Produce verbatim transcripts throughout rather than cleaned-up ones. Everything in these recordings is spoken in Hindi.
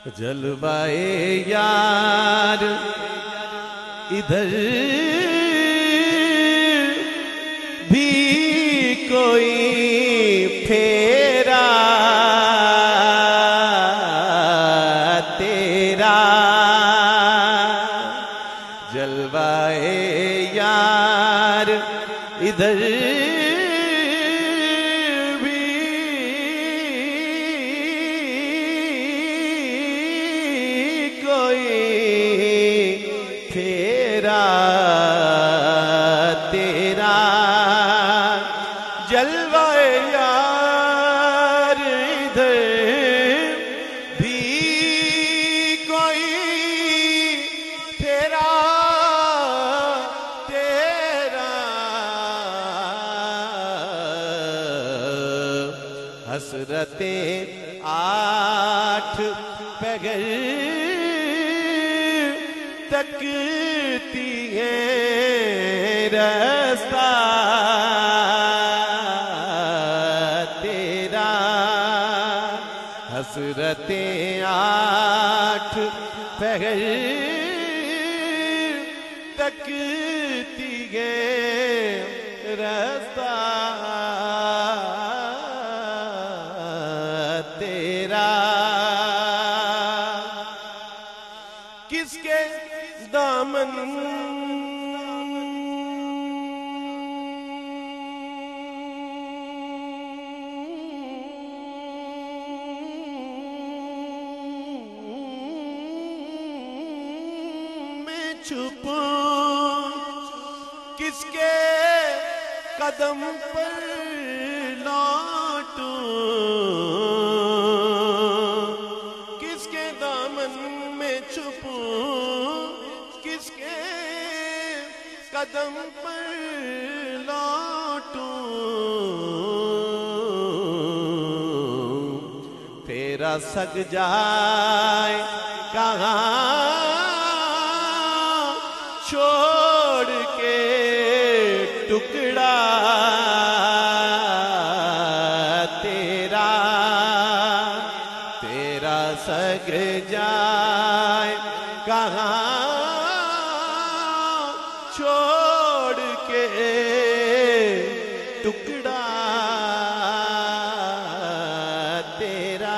जलवाए यार इधर भी कोई फेरा तेरा, जलवाए यार इधर फेरा तेरा, जलवाए यार इधर भी कोई फेरा तेरा, हसरतें आठ पैगर तकती है रास्ता तेरा, हसरतें आठ पहर तकती है रास्ता तेरा, किसके दामन में छुपूं, किसके कदम पर लौटूं, किसके दामन में छुपूं, किसके कदम पर लौटूं, फेरा सग जाए कहाँ छोड़ के टुकड़ा तेरा, तेरा सग जाए कहाँ छोड़ के टुकड़ा तेरा,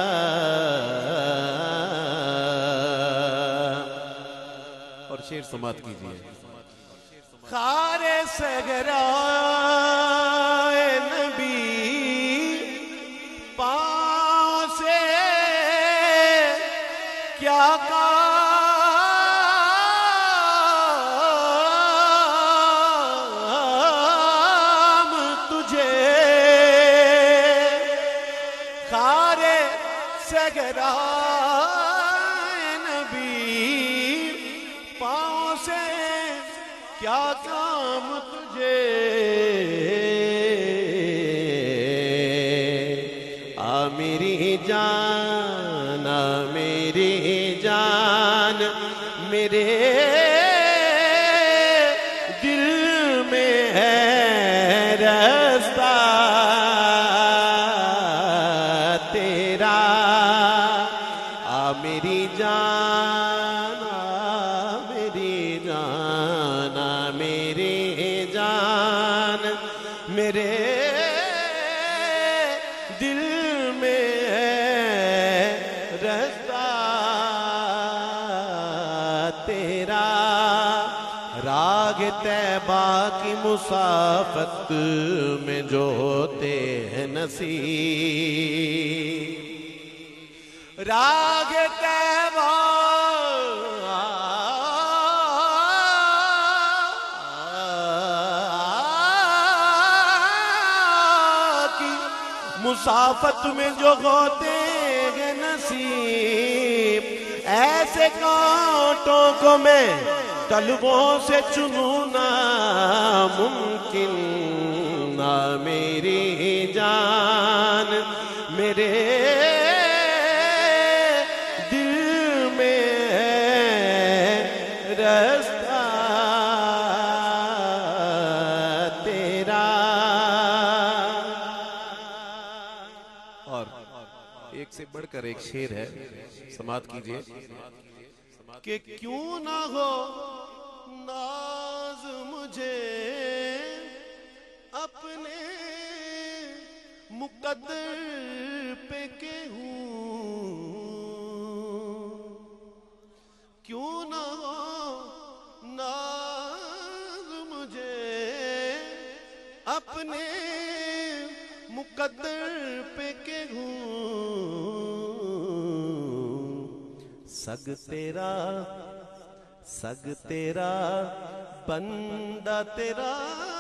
और शेर समाप्त कीजिए। खारे सगराए नबी पाँव से क्या काम तुझे, खारे सगराए नबी पाँव से क्या काम तुझे, आ मेरी जान, आ मेरी जान, मेरे दिल में है रास्ता तेरा, आ मेरी जान, आ मेरी जान, आ मेरी जान, मेरे दिल में है रास्ता तेरा, राग तैबा की मुसाफत में जो होते हैं नसीब, राग तैबा की मुसाफत में जो होते हैं नसीब, ऐसे कांटों को मैं तलवों से चुनूं ना मुमकिन, ना मेरी जान, मेरे दिल में है रास्ता तेरा, और एक से बढ़ पढ़कर एक शेर है, समाप्त कीजिए। कि क्यों ना हो नाज मुझे अपने मुकद्दर पे के हूँ, क्यों ना हो नाज मुझे अपने मुकद्दर पे के हूँ। सग तेरा सग तेरा बंदा तेरा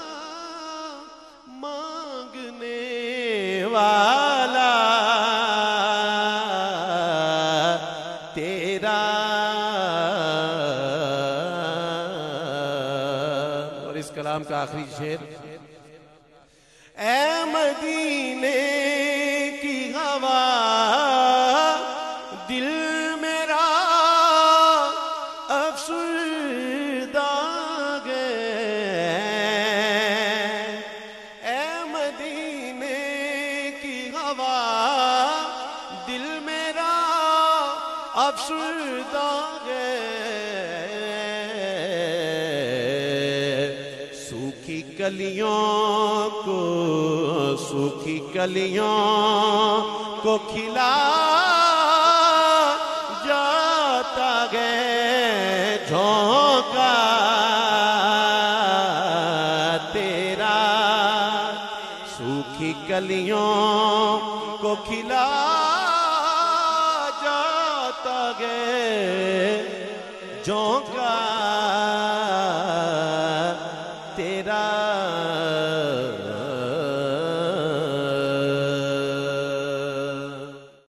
मांगने वाला तेरा। और इस कलाम का आखिरी शेर, ऐ मदीने की हवा दिल मेरा अफसुर्दा गए, ऐ मदीने की हवा दिल मेरा अफसुर्दा गए। सूखी कलियों को सूखी कलियों को खिला जाता गए झोंका तेरा। सूखी कलियों को खिला जाता गए झोंका